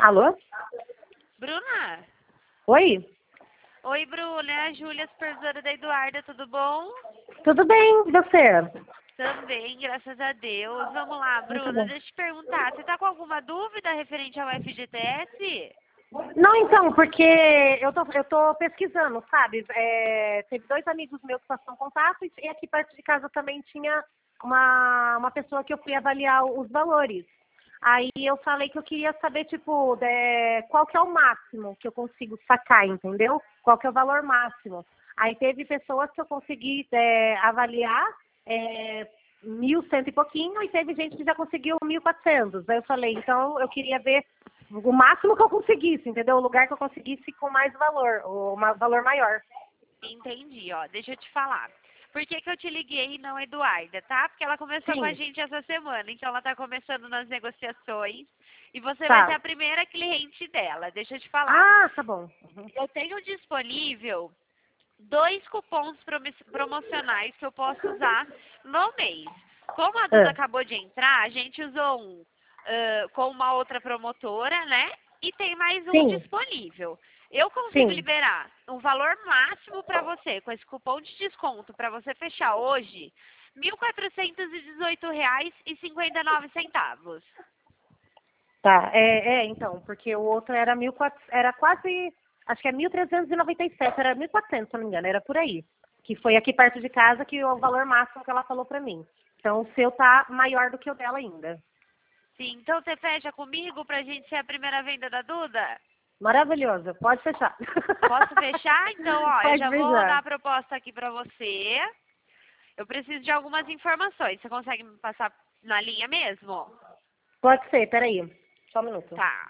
Alô? Bruna? Oi? Oi, Bruna. É a Júlia, supervisora da Eduarda. Tudo bom? Tudo bem, e você? Também, graças a Deus. Vamos lá, Muito Bruna. bom. Deixa eu te perguntar. Você tá com alguma dúvida referente ao FGTS? Não, então, porque eu tô pesquisando, sabe? Teve 2 amigos meus que passaram contato e aqui perto de casa também tinha uma pessoa que eu fui avaliar os valores. Aí eu falei que eu queria saber, tipo, qual que é o máximo que eu consigo sacar, entendeu? Qual que é o valor máximo. Aí teve pessoas que eu consegui avaliar 1.100 e pouquinho e teve gente que já conseguiu 1.400. Aí eu falei, então eu queria ver o máximo que eu conseguisse, entendeu? O lugar que eu conseguisse com mais valor, o valor maior. Entendi, ó. Deixa eu te falar. Por que que eu te liguei e não a Eduarda, tá? Porque ela começou com a Sim, gente essa semana, então ela tá começando nas negociações e você vai ser tá. a primeira cliente dela. Deixa eu te falar. Ah, tá bom. Uhum. Eu tenho disponível 2 cupons promocionais que eu posso usar no mês. Como a Duda Ah, acabou de entrar, a gente usou um com uma outra promotora, né? E tem mais um sim, disponível. Eu consigo sim. liberar um valor máximo para você, com esse cupom de desconto, para você fechar hoje, R$ 1.418,59. Tá, então, porque o outro era 1.400, era quase, acho que é 1.397, era 1.400, se eu não me engano, era por aí. Que foi aqui perto de casa que é o valor máximo que ela falou pra mim. Então o seu tá maior do que o dela ainda. Sim, então você fecha comigo para a gente ser a primeira venda da Duda? Maravilhoso, pode fechar. Posso fechar? Então, ó, eu Pode já vou dar fechar. a proposta aqui pra você. Eu preciso de algumas informações. Você consegue me passar na linha mesmo? Pode ser, peraí. Só um minuto. Tá.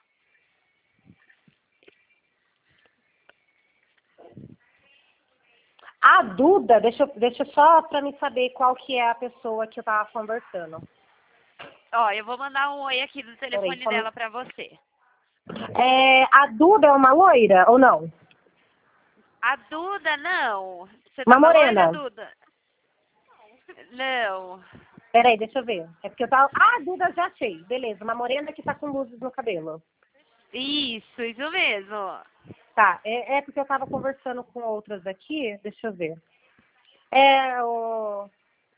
A Duda, deixa só pra mim saber qual que é a pessoa que eu tava conversando. Ó, eu vou mandar um oi aqui do Peraí, telefone dela pra você. a Duda é uma loira ou não? A Duda, não. Você Uma tava loira, morena? Duda? Não. Peraí, deixa eu ver. É porque eu tava. Ah, Duda, já achei. Beleza, uma morena que tá com luzes no cabelo. Isso mesmo. Tá, é porque eu tava conversando com outras aqui. Deixa eu ver. É o.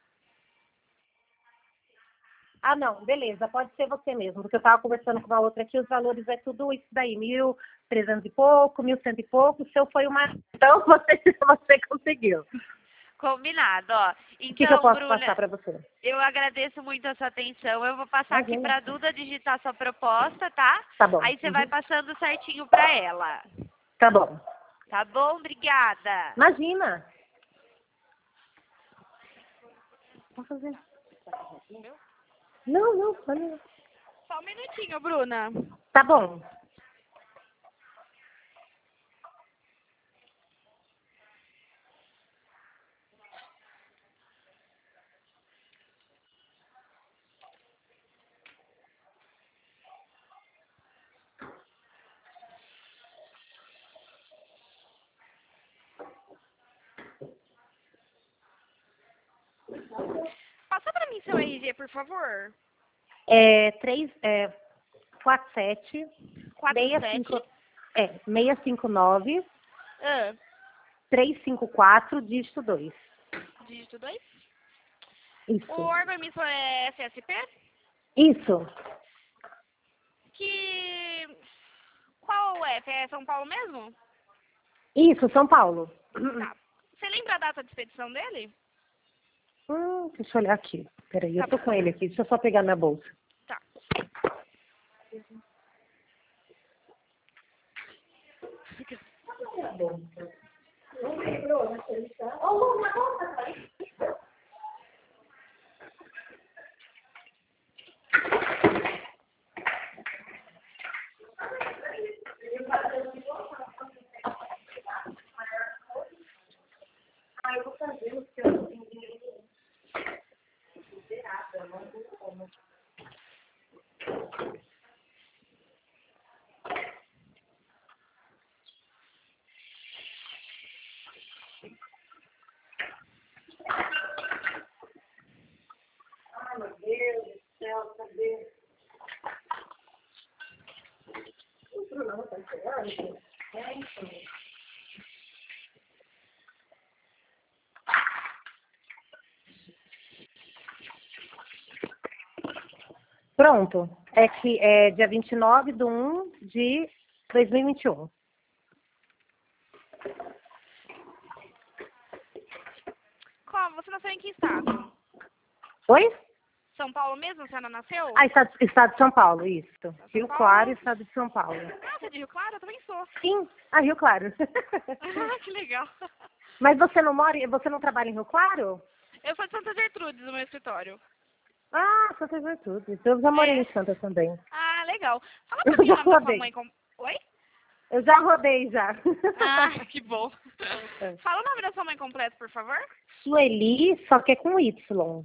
Ah, não, beleza, pode ser você mesmo, porque eu tava conversando com uma outra aqui, os valores é tudo isso daí, 1.300 e pouco, 1.100 e pouco, o seu foi uma. Então você conseguiu. Combinado, ó. O que eu Então, posso passar Bruna, pra você? eu agradeço muito a sua atenção. Eu vou passar aqui Imagina. pra Duda digitar sua proposta, tá? Tá bom. Aí você vai Uhum. passando certinho pra ela. Tá bom. Tá bom? Obrigada. Imagina. Pode fazer. Não, não, não. Só um minutinho, Bruna. Tá bom. Passa pra mim seu RG, por favor. 47 47. 659 Ah, 354 dígito 2. dígito 2. O Isso. órgão emissor é FSP? Isso. Que... Qual o F? É São Paulo mesmo? Isso, São Paulo. Tá. Você lembra a data de expedição dele? Deixa eu olhar aqui. Peraí, eu Tá tô bom. com ele aqui. Deixa eu só pegar minha bolsa. Tá. Pronto. É que é dia 29/1/2021. Como? Você nasceu em que estado? Oi? São Paulo mesmo? Você não nasceu? Ah, estado de São Paulo, isso. Rio Paulo? Claro, estado de São Paulo. Ah, você é de Rio Claro? Eu também sou. Sim, Rio Claro. Ah, que legal. Mas você não trabalha em Rio Claro? Eu sou de Santa Gertrudes, no meu escritório. Ah, Santa Gertrudes. Eu já morei É. em Santa também. Ah, legal. Fala pra Eu mim o já nome da sua rodei. mãe. Oi? Eu já rodei já. Ah, que bom. É. Fala o nome da sua mãe completo, por favor. Sueli, só que é com Y.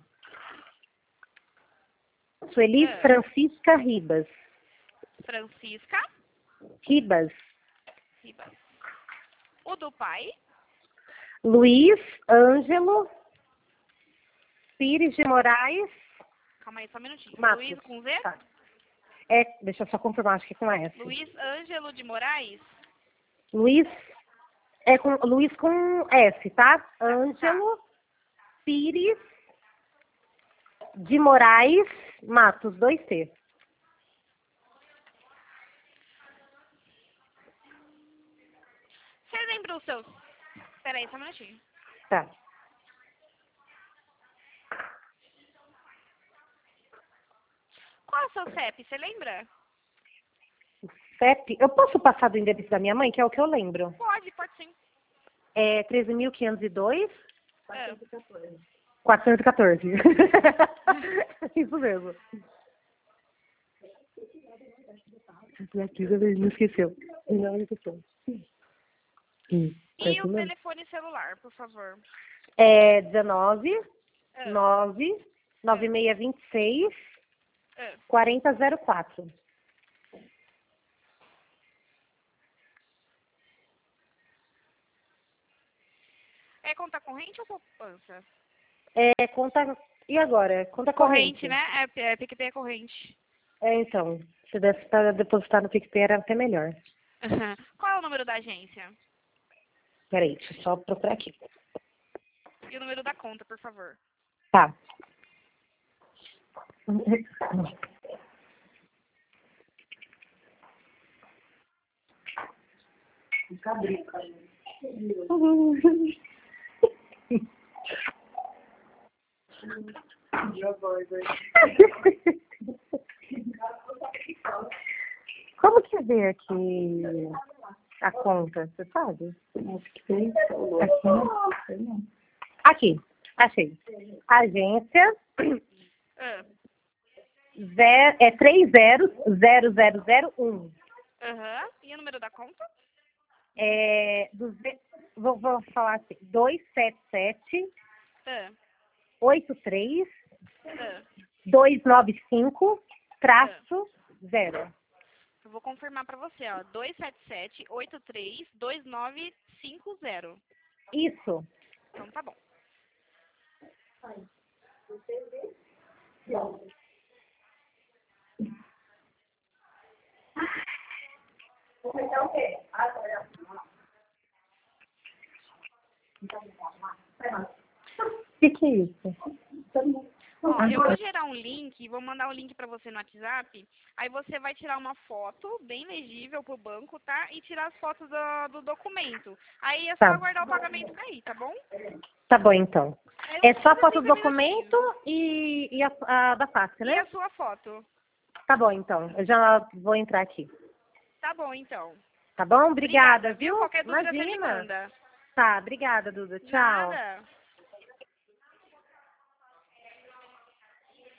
Sueli É. Francisca Ribas. Francisca Ribas. Ribas. O do pai? Luiz Ângelo Pires de Moraes Calma aí, só um minutinho. Matos. Luiz com Z? Tá. Deixa eu só confirmar, acho que é com S. Luiz Ângelo de Moraes? Luiz com S, tá? Ângelo Pires de Moraes Matos, 2T. Você lembra os seus... Peraí, só um minutinho. Tá. Qual é o seu CEP? Você lembra? CEP, eu posso passar do endereço da minha mãe, que é o que eu lembro. Pode sim. É 13.502, É. 414. Isso mesmo. Aqui, não esqueceu. Não esqueceu. E o telefone celular, por favor. É 19 É. 9 9626 É. 4004. É conta corrente ou poupança? É conta. E agora? Conta corrente. Né? É PicPay é corrente. Então. Se desse para depositar no PicPay era até melhor. Qual é o número da agência? Peraí, deixa eu só procurar aqui. E o número da conta, por favor. Tá. Como que vê aqui a conta? Você sabe? Aqui, achei. Agência É. 300001. E o número da conta? Vou falar assim, 277 É. 83 É. 295 -0. Eu vou confirmar pra você, ó. 277-83-2950. Isso. Então tá bom. O que é isso? Ó, eu vou gerar um link, vou mandar o link pra você no WhatsApp. Aí você vai tirar uma foto bem legível pro banco, tá? E tirar as fotos do documento. Aí é só Tá. aguardar o pagamento daí, tá bom? Tá bom, então. Aí É uns só a foto 30 do documento minutinhos. e a da face, E né? a sua foto? Tá bom, então. Eu já vou entrar aqui. Tá bom, então. Tá bom? Obrigada, viu? Qualquer dúvida você me Imagina. manda. Tá, obrigada, Duda. De Tchau. nada.